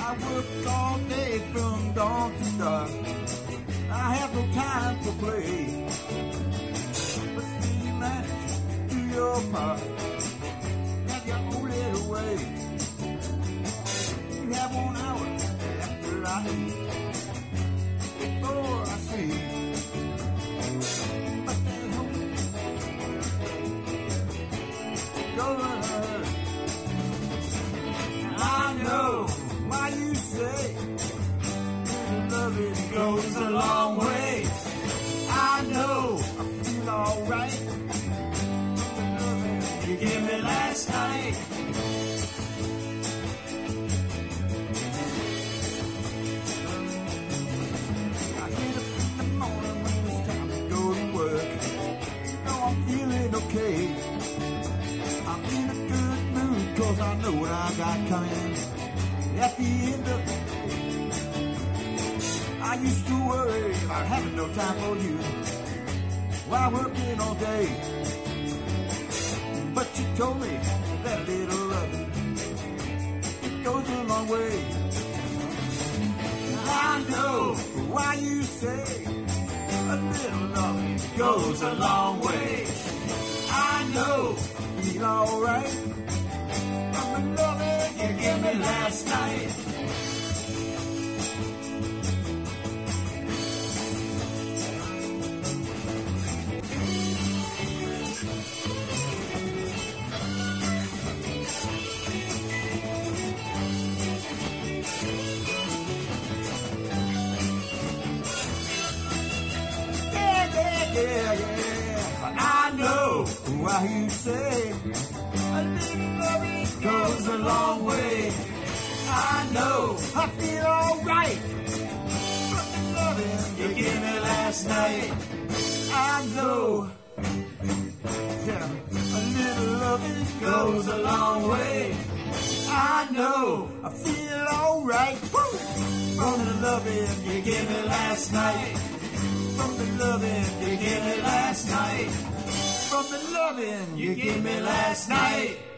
I work all day from dawn to dark. I have no time to play. But still you manage to do your part. Have your own little way. You have 1 hour after I eat, before I sleep. But there's hope. Go run her. I know why you say love it goes a long way. I know I feel alright. The loving you gave me last night. I get up in the morning when it's time to go to work. You know I'm feeling okay. I'm in a good mood 'cause I know what I got coming at the end of the day. I used to worry about having no time for you while working all day. But you told me that little loving, it goes a long way. I know why you say a little loving goes a long way. I know I feel alright from the loving you gave me last night. Yeah. I know why you say a little loving goes a long way. I know I feel alright from the loving you gave me last night. I know, yeah, a little loving goes a long way. I know I feel alright from the loving you gave me last night. From the loving you gave me last night. From the loving you gave me last night.